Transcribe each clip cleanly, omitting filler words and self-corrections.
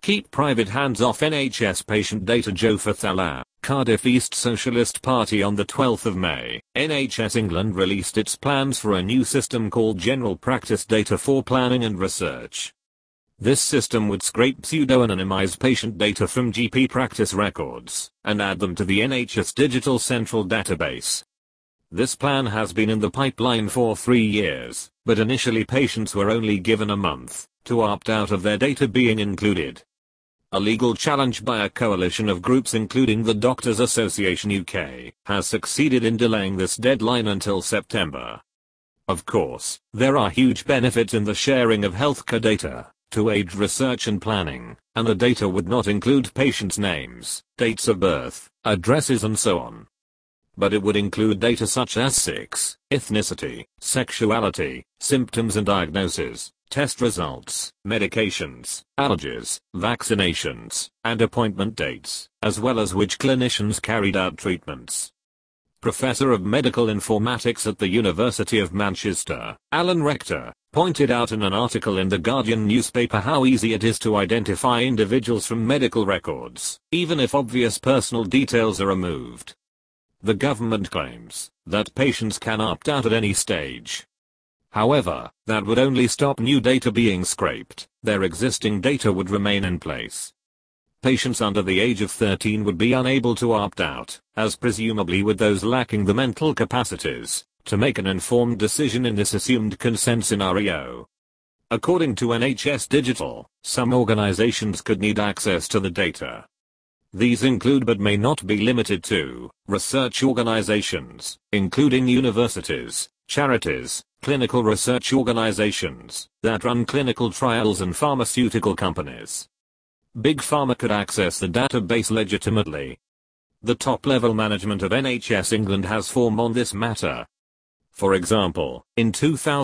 Keep private hands off NHS patient data. Joe Fathala, Cardiff East Socialist Party. On the 12th of May, NHS England released its plans for a new system called General Practice Data for Planning and Research. This system would scrape pseudo-anonymized patient data from GP practice records and add them to the NHS Digital Central Database. This plan has been in the pipeline for 3 years, but initially patients were only given a month to opt out of their data being included. A legal challenge by a coalition of groups including the Doctors Association UK has succeeded in delaying this deadline until September. Of course, there are huge benefits in the sharing of healthcare data to aid research and planning, and the data would not include patients' names, dates of birth, addresses and so on. But it would include data such as sex, ethnicity, sexuality, symptoms and diagnosis, test results, medications, allergies, vaccinations, and appointment dates, as well as which clinicians carried out treatments. Professor of Medical Informatics at the University of Manchester, Alan Rector, pointed out in an article in The Guardian newspaper how easy it is to identify individuals from medical records, even if obvious personal details are removed. The government claims that patients can opt out at any stage. However, that would only stop new data being scraped. Their existing data would remain in place. Patients under the age of 13 would be unable to opt out, as presumably would those lacking the mental capacities to make an informed decision in this assumed consent scenario. According to NHS Digital, some organizations could need access to the data. These include but may not be limited to research organizations, including universities, charities, clinical research organizations that run clinical trials and pharmaceutical companies. Big Pharma could access the database legitimately. The top-level management of NHS England has formed on this matter. For example, in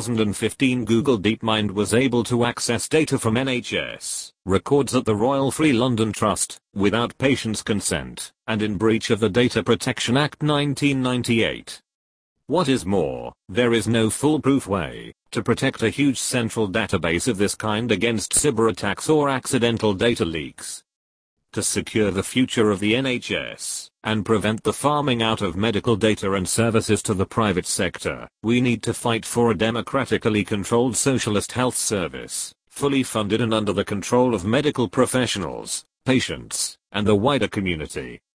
2015 Google DeepMind was able to access data from NHS records at the Royal Free London Trust without patients' consent and in breach of the Data Protection Act 1998. What is more, there is no foolproof way to protect a huge central database of this kind against cyber attacks or accidental data leaks. To secure the future of the NHS and prevent the farming out of medical data and services to the private sector, we need to fight for a democratically controlled socialist health service, fully funded and under the control of medical professionals, patients, and the wider community.